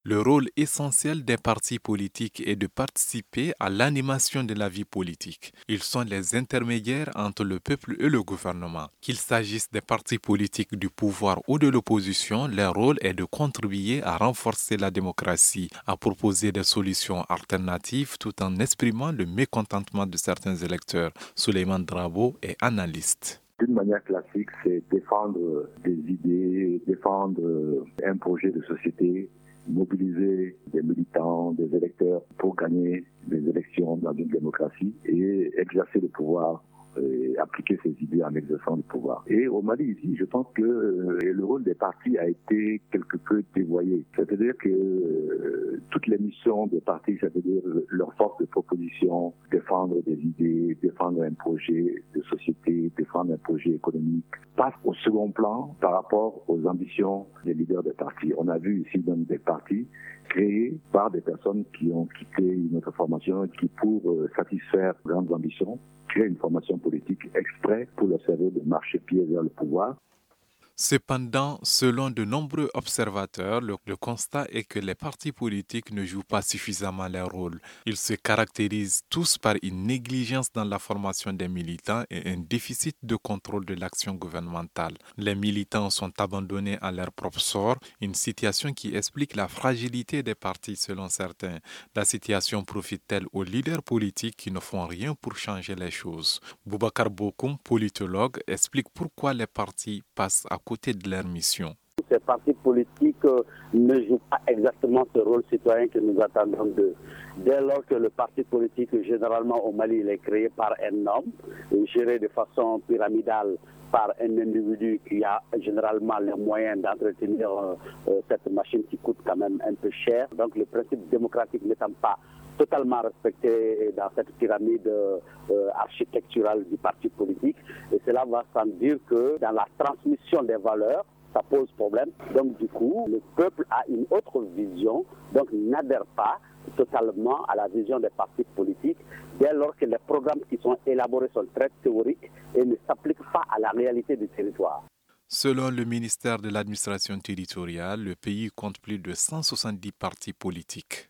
Le rôle essentiel des partis politiques est de participer à l'animation de la vie politique. Ils sont les intermédiaires entre le peuple et le gouvernement. Qu'il s'agisse des partis politiques du pouvoir ou de l'opposition, leur rôle est de contribuer à renforcer la démocratie, à proposer des solutions alternatives tout en exprimant le mécontentement de certains électeurs. Souleymane Drabo est analyste. D'une manière classique, c'est défendre des idées, défendre un projet de société, mobiliser des militants, des électeurs pour gagner des élections dans une démocratie et exercer le pouvoir et appliquer ses idées en exerçant le pouvoir. Et au Mali, ici, je pense que le rôle des partis a été quelque peu dévoyé. C'est-à-dire que toutes les missions des partis, c'est-à-dire leur force de proposition, défendre des idées, défendre un projet de société, défendre un projet économique, passent au second plan par rapport aux ambitions des leaders des partis. On a vu ici dans des partis créés par des personnes qui ont quitté une autre formation et qui, pour satisfaire grandes ambitions, créent une formation politique exprès pour leur servir de marchepied vers le pouvoir. Cependant, selon de nombreux observateurs, le constat est que les partis politiques ne jouent pas suffisamment leur rôle. Ils se caractérisent tous par une négligence dans la formation des militants et un déficit de contrôle de l'action gouvernementale. Les militants sont abandonnés à leur propre sort, une situation qui explique la fragilité des partis selon certains. La situation profite-t-elle aux leaders politiques qui ne font rien pour changer les choses? Boubacar Bokoum, politologue, explique pourquoi les partis passent à côté de leur mission. Ces partis politiques ne jouent pas exactement ce rôle citoyen que nous attendons d'eux. Dès lors que le parti politique, généralement au Mali, il est créé par un homme, géré de façon pyramidale par un individu qui a généralement les moyens d'entretenir cette machine qui coûte quand même un peu cher. Donc le principe démocratique n'étant pas totalement respecté dans cette pyramide architecturale du parti politique. Et cela va sans dire que dans la transmission des valeurs, ça pose problème. Donc du coup, le peuple a une autre vision, donc n'adhère pas totalement à la vision des partis politiques, dès lors que les programmes qui sont élaborés sont très théoriques et ne s'appliquent pas à la réalité du territoire. Selon le ministère de l'administration territoriale, le pays compte plus de 170 partis politiques.